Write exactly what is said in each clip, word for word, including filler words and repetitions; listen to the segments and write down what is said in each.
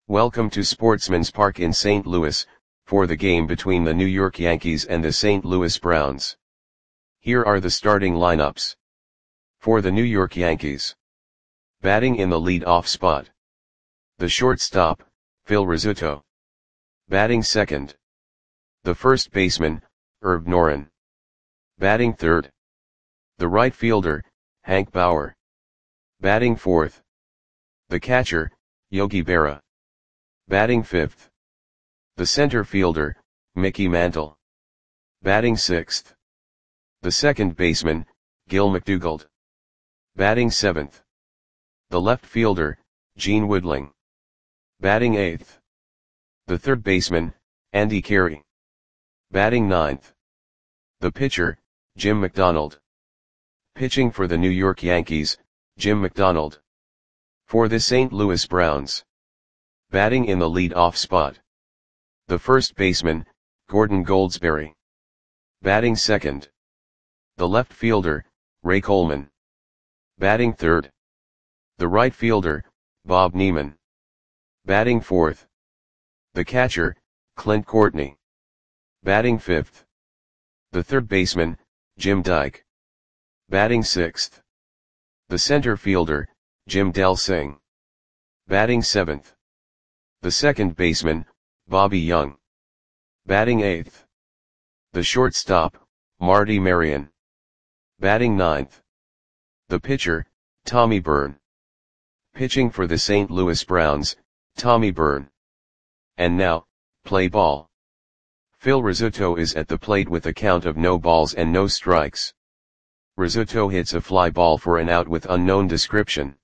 Welcome to Sportsman's Park in Saint Louis, for the game between the New York Yankees and the Saint Louis Browns. Here are the starting lineups. For the New York Yankees. Batting in the lead-off spot. The shortstop, Phil Rizzuto. Batting second. The first baseman, Herb Noren. Batting third. The right fielder, Hank Bauer. Batting fourth. The catcher, Yogi Berra. Batting fifth. The center fielder, Mickey Mantle. Batting sixth. The second baseman, Gil McDougald. Batting seventh. The left fielder, Gene Woodling. Batting eighth. The third baseman, Andy Carey. Batting ninth. The pitcher, Jim McDonald. Pitching for the New York Yankees, Jim McDonald. For the Saint Louis Browns. Batting in the lead-off spot. The first baseman, Gordon Goldsberry. Batting second. The left fielder, Ray Coleman. Batting third. The right fielder, Bob Neiman. Batting fourth. The catcher, Clint Courtney. Batting fifth. The third baseman, Jim Dyke. Batting sixth. The center fielder, Jim Delsing. Batting seventh. The second baseman, Bobby Young. Batting eighth. The shortstop, Marty Marion. Batting ninth. The pitcher, Tommy Byrne. Pitching for the Saint Louis Browns, Tommy Byrne. And now, play ball. Phil Rizzuto is at the plate with a count of no balls and no strikes. Rizzuto hits a fly ball for an out with unknown description.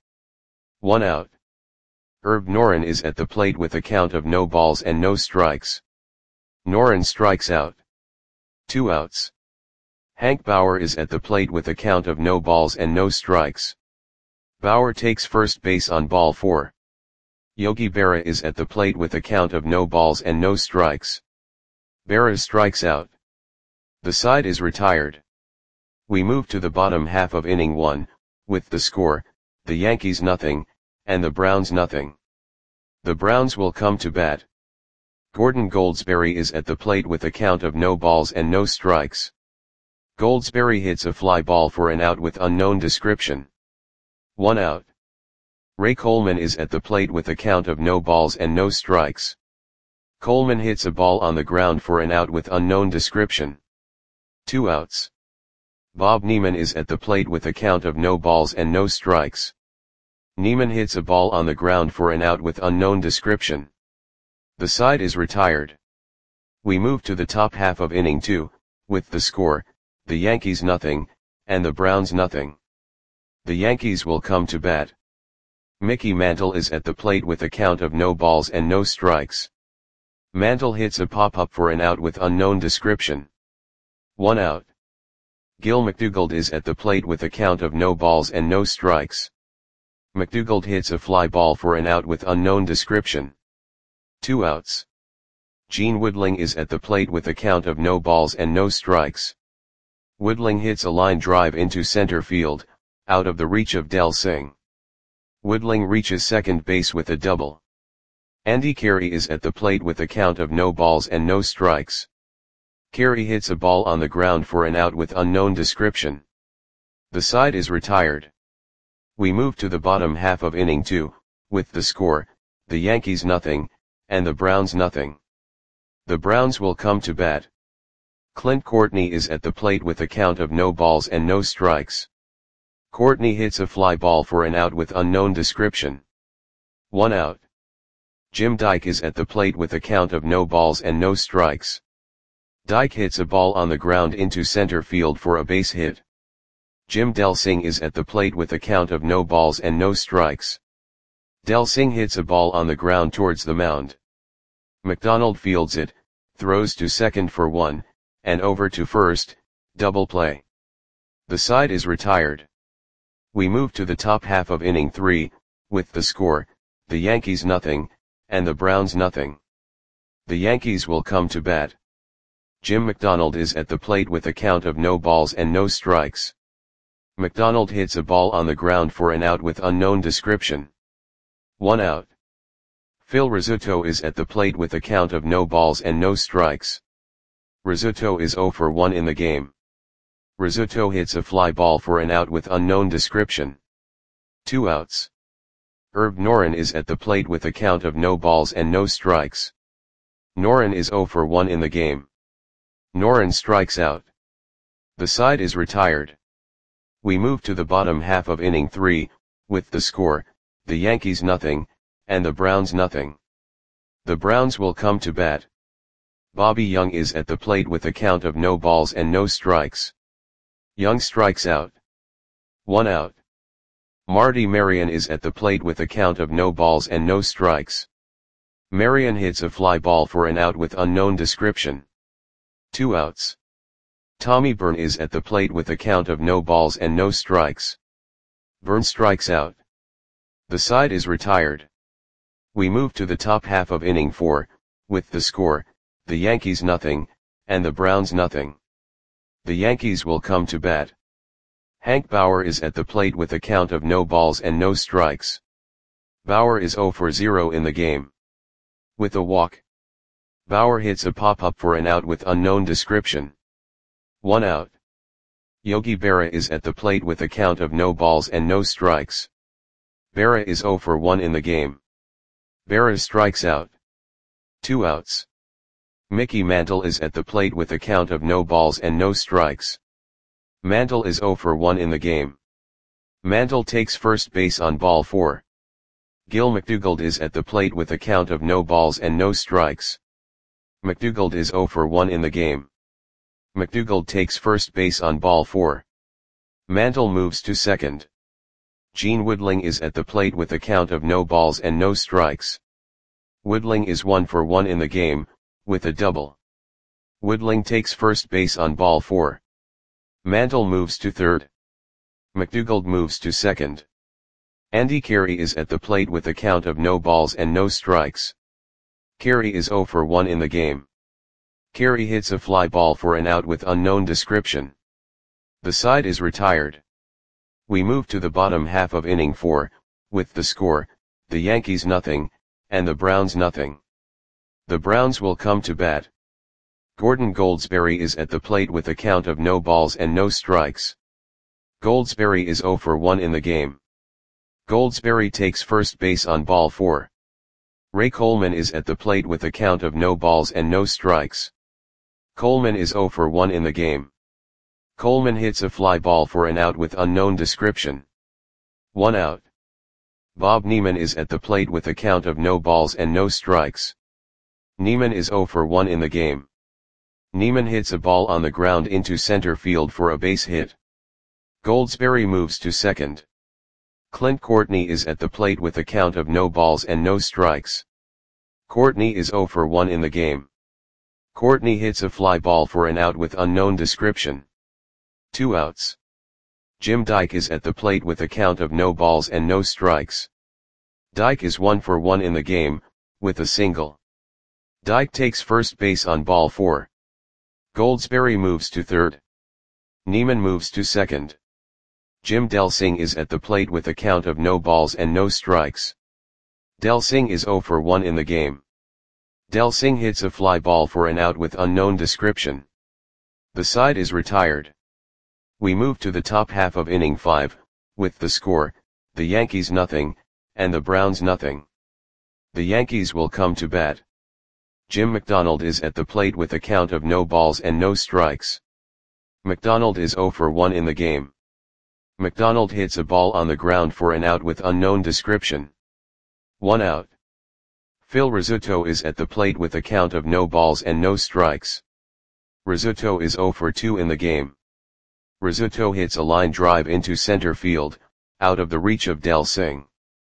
One out. Herb Noren is at the plate with a count of no balls and no strikes. Noren strikes out. Two outs. Hank Bauer is at the plate with a count of no balls and no strikes. Bauer takes first base on ball four. Yogi Berra is at the plate with a count of no balls and no strikes. Berra strikes out. The side is retired. We move to the bottom half of inning one, with the score, the Yankees nothing, and the Browns nothing. The Browns will come to bat. Gordon Goldsberry is at the plate with a count of no balls and no strikes. Goldsberry hits a fly ball for an out with unknown description. One out. Ray Coleman is at the plate with a count of no balls and no strikes. Coleman hits a ball on the ground for an out with unknown description. Two outs. Bob Neiman is at the plate with a count of no balls and no strikes. Neiman hits a ball on the ground for an out with unknown description. The side is retired. We move to the top half of inning two, with the score, the Yankees nothing, and the Browns nothing. The Yankees will come to bat. Mickey Mantle is at the plate with a count of no balls and no strikes. Mantle hits a pop-up for an out with unknown description. One out. Gil McDougald is at the plate with a count of no balls and no strikes. McDougald hits a fly ball for an out with unknown description. Two outs. Gene Woodling is at the plate with a count of no balls and no strikes. Woodling hits a line drive into center field, out of the reach of Delsing. Woodling reaches second base with a double. Andy Carey is at the plate with a count of no balls and no strikes. Carey hits a ball on the ground for an out with unknown description. The side is retired. We move to the bottom half of inning two, with the score, the Yankees nothing, and the Browns nothing. The Browns will come to bat. Clint Courtney is at the plate with a count of no balls and no strikes. Courtney hits a fly ball for an out with unknown description. One out. Jim Dyke is at the plate with a count of no balls and no strikes. Dyke hits a ball on the ground into center field for a base hit. Jim Delsing is at the plate with a count of no balls and no strikes. Delsing hits a ball on the ground towards the mound. McDonald fields it, throws to second for one, and over to first, double play. The side is retired. We move to the top half of inning three, with the score, the Yankees nothing, and the Browns nothing. The Yankees will come to bat. Jim McDonald is at the plate with a count of no balls and no strikes. McDonald hits a ball on the ground for an out with unknown description. One out. Phil Rizzuto is at the plate with a count of no balls and no strikes. Rizzuto is zero for one in the game. Rizzuto hits a fly ball for an out with unknown description. Two outs. Herb Noren is at the plate with a count of no balls and no strikes. Noren is zero for one in the game. Noren strikes out. The side is retired. We move to the bottom half of inning three, with the score, the Yankees nothing, and the Browns nothing. The Browns will come to bat. Bobby Young is at the plate with a count of no balls and no strikes. Young strikes out. One out. Marty Marion is at the plate with a count of no balls and no strikes. Marion hits a fly ball for an out with unknown description. Two outs. Tommy Byrne is at the plate with a count of no balls and no strikes. Byrne strikes out. The side is retired. We move to the top half of inning four, with the score, the Yankees nothing, and the Browns nothing. The Yankees will come to bat. Hank Bauer is at the plate with a count of no balls and no strikes. Bauer is zero for zero in the game. With a walk. Bauer hits a pop-up for an out with unknown description. One out. Yogi Berra is at the plate with a count of no balls and no strikes. Berra is zero for one in the game. Berra strikes out. Two outs. Mickey Mantle is at the plate with a count of no balls and no strikes. Mantle is zero for one in the game. Mantle takes first base on ball four. Gil McDougald is at the plate with a count of no balls and no strikes. McDougald is zero for one in the game. McDougald takes first base on ball four. Mantle moves to second. Gene Woodling is at the plate with a count of no balls and no strikes. Woodling is one for one in the game, with a double. Woodling takes first base on ball four. Mantle moves to third. McDougald moves to second. Andy Carey is at the plate with a count of no balls and no strikes. Carey is zero for one in the game. Carey hits a fly ball for an out with unknown description. The side is retired. We move to the bottom half of inning four, with the score, the Yankees nothing, and the Browns nothing. The Browns will come to bat. Gordon Goldsberry is at the plate with a count of no balls and no strikes. Goldsberry is zero for one in the game. Goldsberry takes first base on ball four. Ray Coleman is at the plate with a count of no balls and no strikes. Coleman is zero for one in the game. Coleman hits a fly ball for an out with unknown description. One out. Bob Neiman is at the plate with a count of no balls and no strikes. Neiman is zero for one in the game. Neiman hits a ball on the ground into center field for a base hit. Goldsberry moves to second. Clint Courtney is at the plate with a count of no balls and no strikes. Courtney is zero for one in the game. Courtney hits a fly ball for an out with unknown description. Two outs. Jim Dyke is at the plate with a count of no balls and no strikes. Dyke is one for one in the game, with a single. Dyke takes first base on ball four. Goldsberry moves to third. Neiman moves to second. Jim Delsing is at the plate with a count of no balls and no strikes. Delsing is zero for one in the game. Delsing hits a fly ball for an out with unknown description. The side is retired. We move to the top half of inning five, with the score, the Yankees nothing, and the Browns nothing. The Yankees will come to bat. Jim McDonald is at the plate with a count of no balls and no strikes. McDonald is zero for one in the game. McDonald hits a ball on the ground for an out with unknown description. One out. Phil Rizzuto is at the plate with a count of no balls and no strikes. Rizzuto is zero for two in the game. Rizzuto hits a line drive into center field, out of the reach of Delsing.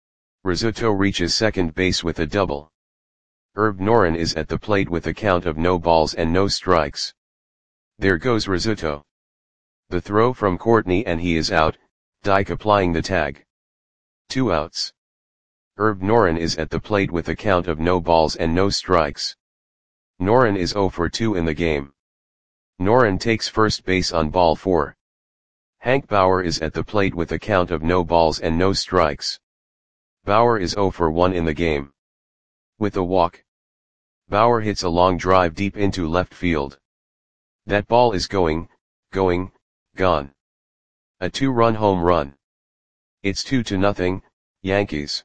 Rizzuto reaches second base with a double. Herb Noren is at the plate with a count of no balls and no strikes. There goes Rizzuto. The throw from Courtney and he is out, Dyke applying the tag. Two outs. Herb Noren is at the plate with a count of no balls and no strikes. Noren is zero for two in the game. Noren takes first base on ball four. Hank Bauer is at the plate with a count of no balls and no strikes. Bauer is zero for one in the game. With a walk, Bauer hits a long drive deep into left field. That ball is going, going, gone. A two-run home run. It's two to nothing, Yankees.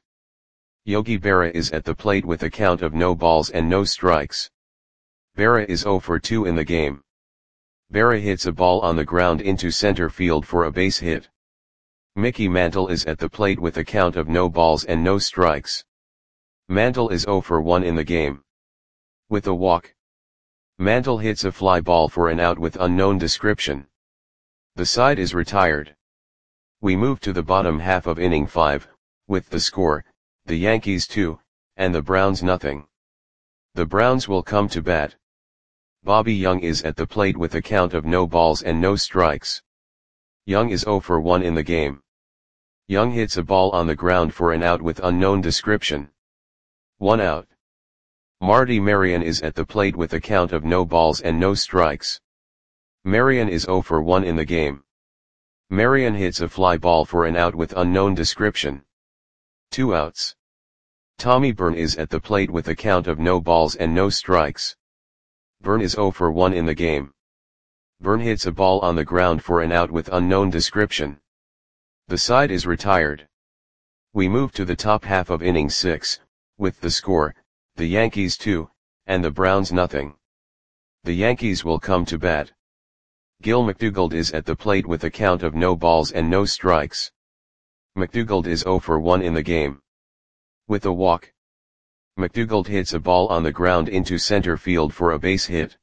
Yogi Berra is at the plate with a count of no balls and no strikes. Berra is oh for two in the game. Berra hits a ball on the ground into center field for a base hit. Mickey Mantle is at the plate with a count of no balls and no strikes. Mantle is oh for one in the game. With a walk, Mantle hits a fly ball for an out with unknown description. The side is retired. We move to the bottom half of inning five, with the score, the Yankees two, and the Browns nothing. The Browns will come to bat. Bobby Young is at the plate with a count of no balls and no strikes. Young is oh for one in the game. Young hits a ball on the ground for an out with unknown description. One out. Marty Marion is at the plate with a count of no balls and no strikes. Marion is oh for one in the game. Marion hits a fly ball for an out with unknown description. Two outs. Tommy Byrne is at the plate with a count of no balls and no strikes. Byrne is oh for one in the game. Byrne hits a ball on the ground for an out with unknown description. The side is retired. We move to the top half of inning six, with the score, the Yankees two, and the Browns nothing. The Yankees will come to bat. Gil McDougald is at the plate with a count of no balls and no strikes. McDougald is oh for one in the game. With a walk, McDougald hits a ball on the ground into center field for a base hit.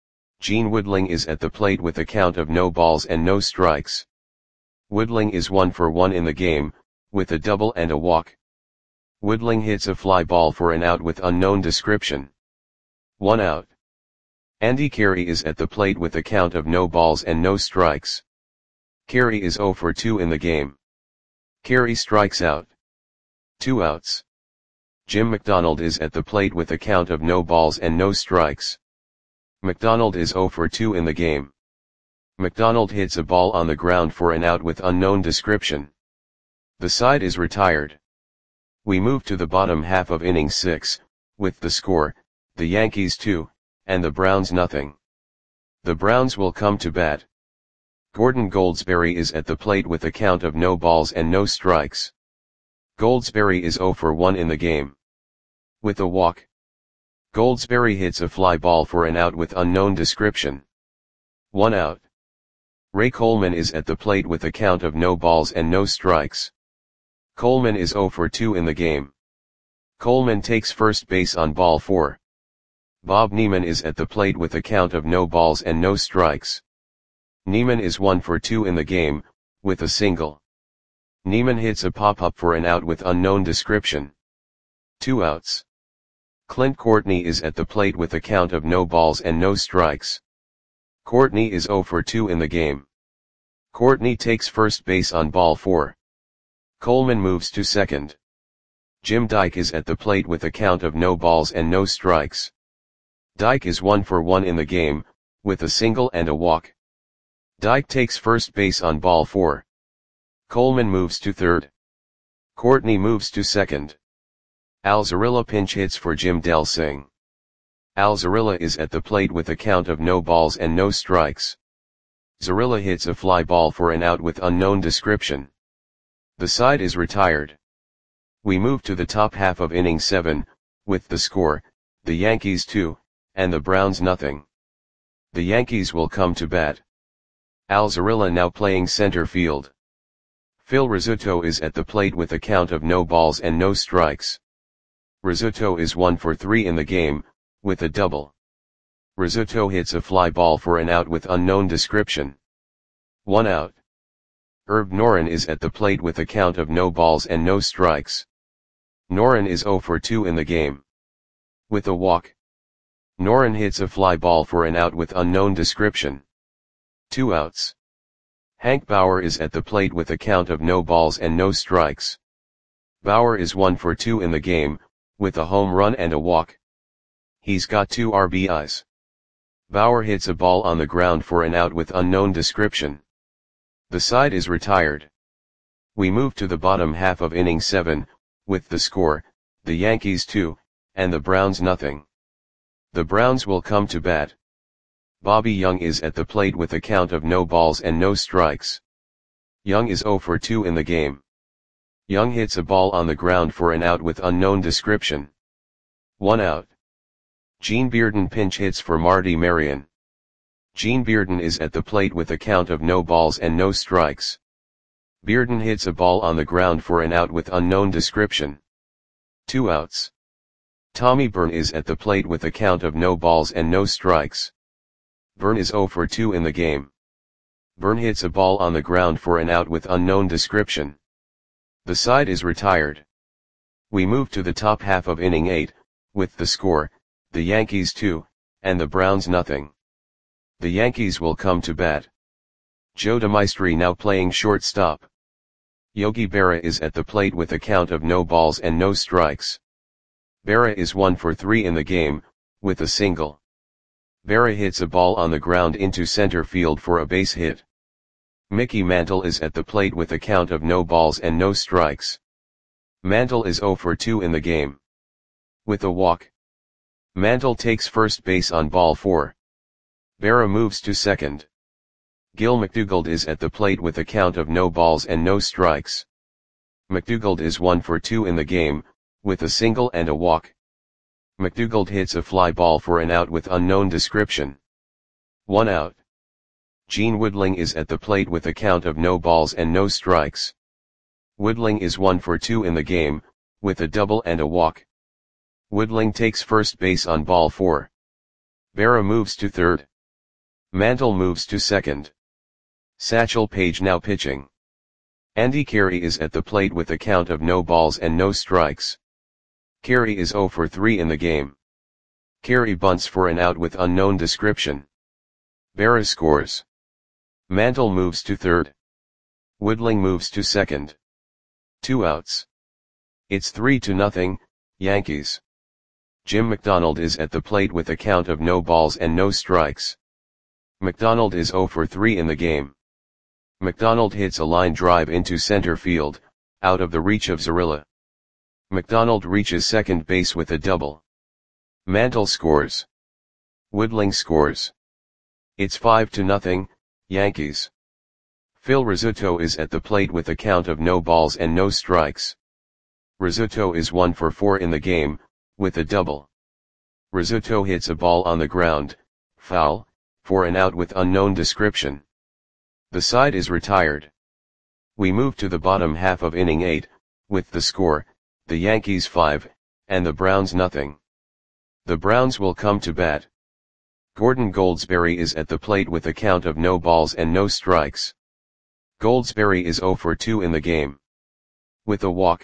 Gene Woodling is at the plate with a count of no balls and no strikes. Woodling is one for one in the game, with a double and a walk. Woodling hits a fly ball for an out with unknown description. One out. Andy Carey is at the plate with a count of no balls and no strikes. Carey is oh for two in the game. Carey strikes out. Two outs. Jim McDonald is at the plate with a count of no balls and no strikes. McDonald is oh for two in the game. McDonald hits a ball on the ground for an out with unknown description. The side is retired. We move to the bottom half of inning six, with the score, the Yankees two, and the Browns nothing. The Browns will come to bat. Gordon Goldsberry is at the plate with a count of no balls and no strikes. Goldsberry is oh for one in the game. With a walk, Goldsberry hits a fly ball for an out with unknown description. One out. Ray Coleman is at the plate with a count of no balls and no strikes. Coleman is oh for two in the game. Coleman takes first base on ball four. Bob Neiman is at the plate with a count of no balls and no strikes. Neiman is one for two in the game, with a single. Neiman hits a pop-up for an out with unknown description. Two outs. Clint Courtney is at the plate with a count of no balls and no strikes. Courtney is oh for two in the game. Courtney takes first base on ball four. Coleman moves to second. Jim Dyke is at the plate with a count of no balls and no strikes. Dyke is one for one in the game, with a single and a walk. Dyke takes first base on ball four. Coleman moves to third. Courtney moves to second. Al Zarilla pinch hits for Jim Delsing. Al Zarilla is at the plate with a count of no balls and no strikes. Zarilla hits a fly ball for an out with unknown description. The side is retired. We move to the top half of inning seven, with the score, the Yankees two, and the Browns nothing. The Yankees will come to bat. Al Zarilla now playing center field. Phil Rizzuto is at the plate with a count of no balls and no strikes. Rizzuto is one for three in the game, with a double. Rizzuto hits a fly ball for an out with unknown description. One out. Herb Noren is at the plate with a count of no balls and no strikes. Noren is oh for two in the game. With a walk, Noren hits a fly ball for an out with unknown description. Two outs. Hank Bauer is at the plate with a count of no balls and no strikes. Bauer is one for two in the game, with a home run and a walk. He's got two R B Is. Bauer hits a ball on the ground for an out with unknown description. The side is retired. We move to the bottom half of inning seven, with the score, the Yankees two, and the Browns nothing. The Browns will come to bat. Bobby Young is at the plate with a count of no balls and no strikes. Young is oh for two in the game. Young hits a ball on the ground for an out with unknown description. One out. Gene Bearden pinch hits for Marty Marion. Gene Bearden is at the plate with a count of no balls and no strikes. Bearden hits a ball on the ground for an out with unknown description. Two outs. Tommy Byrne is at the plate with a count of no balls and no strikes. Byrne is oh for two in the game. Byrne hits a ball on the ground for an out with unknown description. The side is retired. We move to the top half of inning eight, with the score, the Yankees two, and the Browns nothing. The Yankees will come to bat. Joe DeMaestri now playing shortstop. Yogi Berra is at the plate with a count of no balls and no strikes. Berra is one for three in the game, with a single. Berra hits a ball on the ground into center field for a base hit. Mickey Mantle is at the plate with a count of no balls and no strikes. Mantle is oh for two in the game. With a walk. Mantle takes first base on ball four. Berra moves to second. Gil McDougald is at the plate with a count of no balls and no strikes. McDougald is one for two in the game, with a single and a walk. McDougald hits a fly ball for an out with unknown description. One out. Gene Woodling is at the plate with a count of no balls and no strikes. Woodling is one for two in the game, with a double and a walk. Woodling takes first base on ball four. Berra moves to third. Mantle moves to second. Satchel Paige now pitching. Andy Carey is at the plate with a count of no balls and no strikes. Carey is oh for three in the game. Carey bunts for an out with unknown description. Berra scores. Mantle moves to third. Woodling moves to second. Two outs. It's three to nothing, Yankees. Jim McDonald is at the plate with a count of no balls and no strikes. McDonald is oh for three in the game. McDonald hits a line drive into center field, out of the reach of Zarilla. McDonald reaches second base with a double. Mantle scores. Woodling scores. It's five to nothing, Yankees. Phil Rizzuto is at the plate with a count of no balls and no strikes. Rizzuto is one for four in the game, with a double. Rizzuto hits a ball on the ground, foul, for an out with unknown description. The side is retired. We move to the bottom half of inning eight, with the score, the Yankees five, and the Browns nothing. The Browns will come to bat. Gordon Goldsberry is at the plate with a count of no balls and no strikes. Goldsberry is oh for two in the game. With a walk.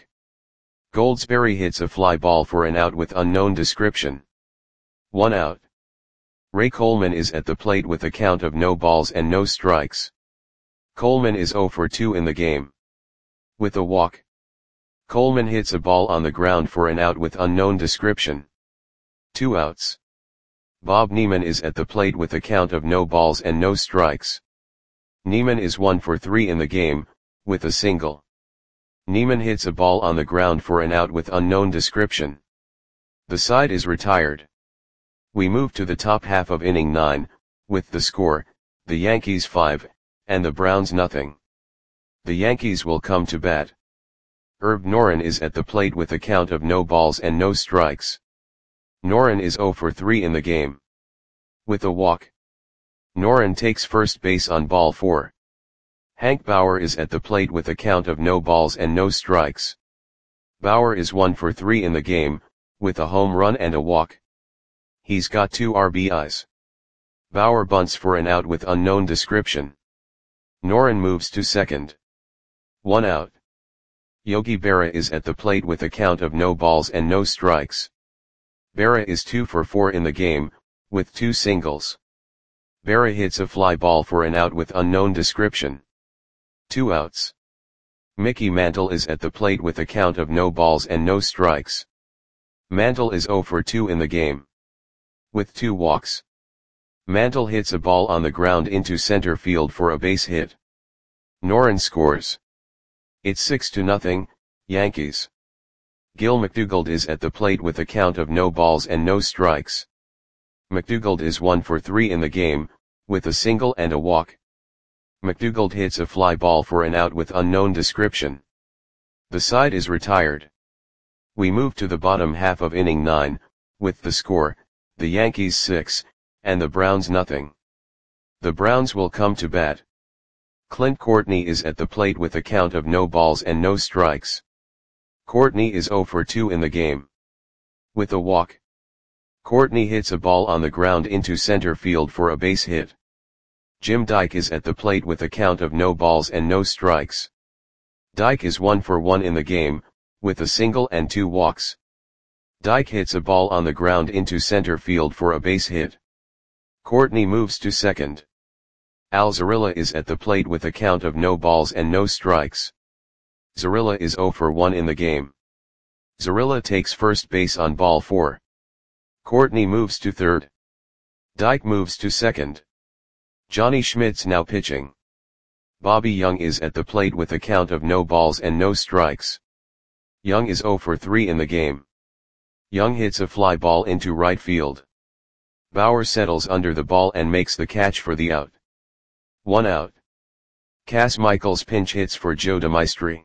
Goldsberry hits a fly ball for an out with unknown description. One out. Ray Coleman is at the plate with a count of no balls and no strikes. Coleman is oh for two in the game. With a walk. Coleman hits a ball on the ground for an out with unknown description. Two outs. Bob Neiman is at the plate with a count of no balls and no strikes. Neiman is one for three in the game, with a single. Neiman hits a ball on the ground for an out with unknown description. The side is retired. We move to the top half of inning nine, with the score, the Yankees five, and the Browns nothing. The Yankees will come to bat. Herb Noren is at the plate with a count of no balls and no strikes. Noren is oh for three in the game. With a walk. Noren takes first base on ball four. Hank Bauer is at the plate with a count of no balls and no strikes. Bauer is one for three in the game, with a home run and a walk. He's got two R B Is. Bauer bunts for an out with unknown description. Noren moves to second. One out. Yogi Berra is at the plate with a count of no balls and no strikes. Berra is two for four in the game, with two singles. Berra hits a fly ball for an out with unknown description. Two outs. Mickey Mantle is at the plate with a count of no balls and no strikes. Mantle is oh for two in the game. With two walks. Mantle hits a ball on the ground into center field for a base hit. Noren scores. It's six to nothing, Yankees. Gil McDougald is at the plate with a count of no balls and no strikes. McDougald is one for three in the game, with a single and a walk. McDougald hits a fly ball for an out with unknown description. The side is retired. We move to the bottom half of inning nine, with the score, the Yankees six, and the Browns nothing. The Browns will come to bat. Clint Courtney is at the plate with a count of no balls and no strikes. Courtney is zero for two in the game. With a walk. Courtney hits a ball on the ground into center field for a base hit. Jim Dyke is at the plate with a count of no balls and no strikes. Dyke is one for one in the game, with a single and two walks. Dyke hits a ball on the ground into center field for a base hit. Courtney moves to second. Al Zarilla is at the plate with a count of no balls and no strikes. Zarilla is zero for one in the game. Zarilla takes first base on ball four. Courtney moves to third. Dyke moves to second. Johnny Schmidt's now pitching. Bobby Young is at the plate with a count of no balls and no strikes. Young is zero for three in the game. Young hits a fly ball into right field. Bauer settles under the ball and makes the catch for the out. One out. Cass Michaels pinch hits for Joe DeMaestri.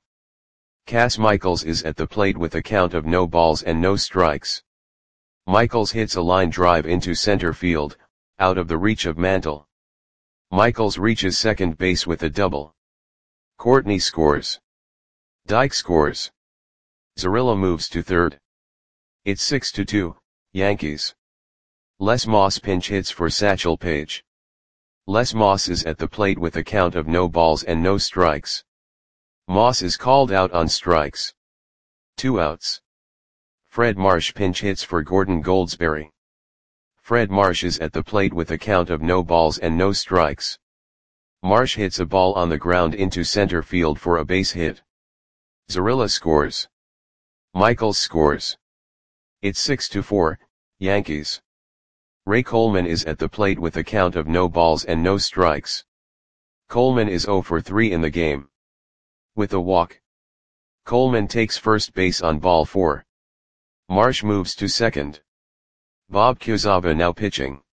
Cass Michaels is at the plate with a count of no balls and no strikes. Michaels hits a line drive into center field, out of the reach of Mantle. Michaels reaches second base with a double. Courtney scores. Dyke scores. Zarilla moves to third. It's six to two, Yankees. Les Moss pinch hits for Satchel Paige. Les Moss is at the plate with a count of no balls and no strikes. Moss is called out on strikes. Two outs. Fred Marsh pinch hits for Gordon Goldsberry. Fred Marsh is at the plate with a count of no balls and no strikes. Marsh hits a ball on the ground into center field for a base hit. Zarilla scores. Michaels scores. It's six to four, Yankees. Ray Coleman is at the plate with a count of no balls and no strikes. Coleman is zero for three in the game. With a walk. Coleman takes first base on ball four. Marsh moves to second. Bob Quezada now pitching.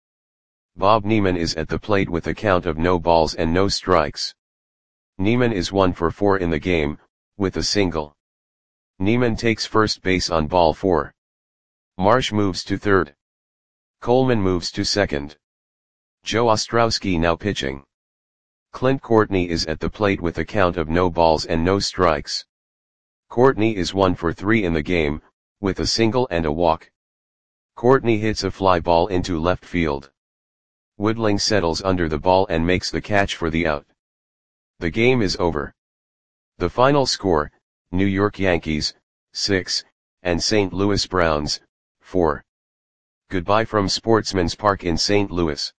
Bob Neiman is at the plate with a count of no balls and no strikes. Neiman is one for four in the game, with a single. Neiman takes first base on ball four. Marsh moves to third. Coleman moves to second. Joe Ostrowski now pitching. Clint Courtney is at the plate with a count of no balls and no strikes. Courtney is one for three in the game, with a single and a walk. Courtney hits a fly ball into left field. Woodling settles under the ball and makes the catch for the out. The game is over. The final score, New York Yankees, six, and Saint Louis Browns, four. Goodbye from Sportsman's Park in Saint Louis.